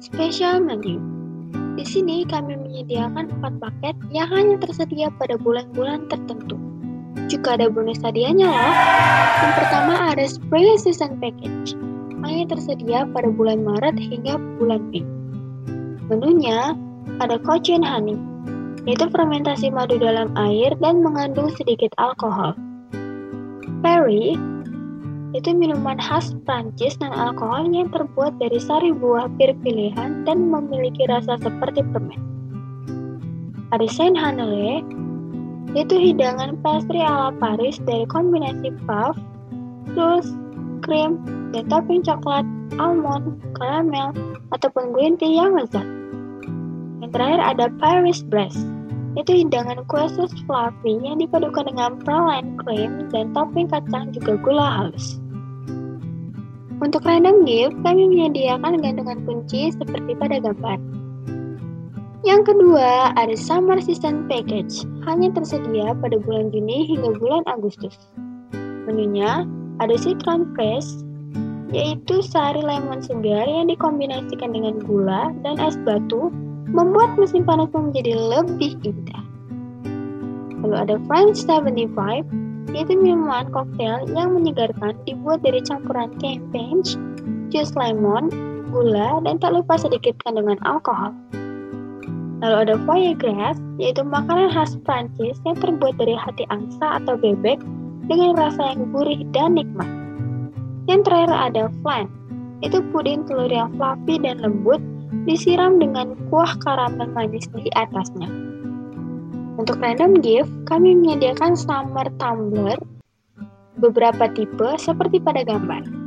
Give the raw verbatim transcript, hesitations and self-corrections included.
Special menu. Di sini kami menyediakan empat paket yang hanya tersedia pada bulan-bulan tertentu. Juga ada bonus hadiahnya loh. Yang pertama ada Spring Season Package. Hanya tersedia pada bulan Maret hingga bulan Mei. Menunya ada Cochin Honey, yaitu fermentasi madu dalam air dan mengandung sedikit alkohol. Perry, itu minuman khas Prancis non-alkohol yang terbuat dari sari buah pir pilihan dan memiliki rasa seperti permen. Ada Saint Hanelle, yaitu hidangan pastry ala Paris dari kombinasi puff, sus, krim, dan topping coklat, almond, karamel, ataupun green tea yang lezat. Yang terakhir ada Paris Brest, yaitu hidangan kue sus fluffy yang dipadukan dengan praline cream dan topping kacang juga gula halus. Untuk random gift, kami menyediakan gantungan kunci seperti pada gambar. Yang kedua, ada Summer Season Package, hanya tersedia pada bulan Juni hingga bulan Agustus. Menunya ada Citron Fresh, yaitu sari lemon segar yang dikombinasikan dengan gula dan es batu, membuat musim panas menjadi lebih indah. Lalu ada French seventy-five, yaitu minuman koktail yang menyegarkan dibuat dari campuran champagne, jus lemon, gula, dan tak lupa sedikit kandungan alkohol. Lalu ada Foie Gras, yaitu makanan khas Prancis yang terbuat dari hati angsa atau bebek dengan rasa yang gurih dan nikmat. Yang terakhir ada Flan, yaitu puding telur yang fluffy dan lembut disiram dengan kuah karamel manis di atasnya. Untuk random gift, kami menyediakan summer tumbler beberapa tipe seperti pada gambar.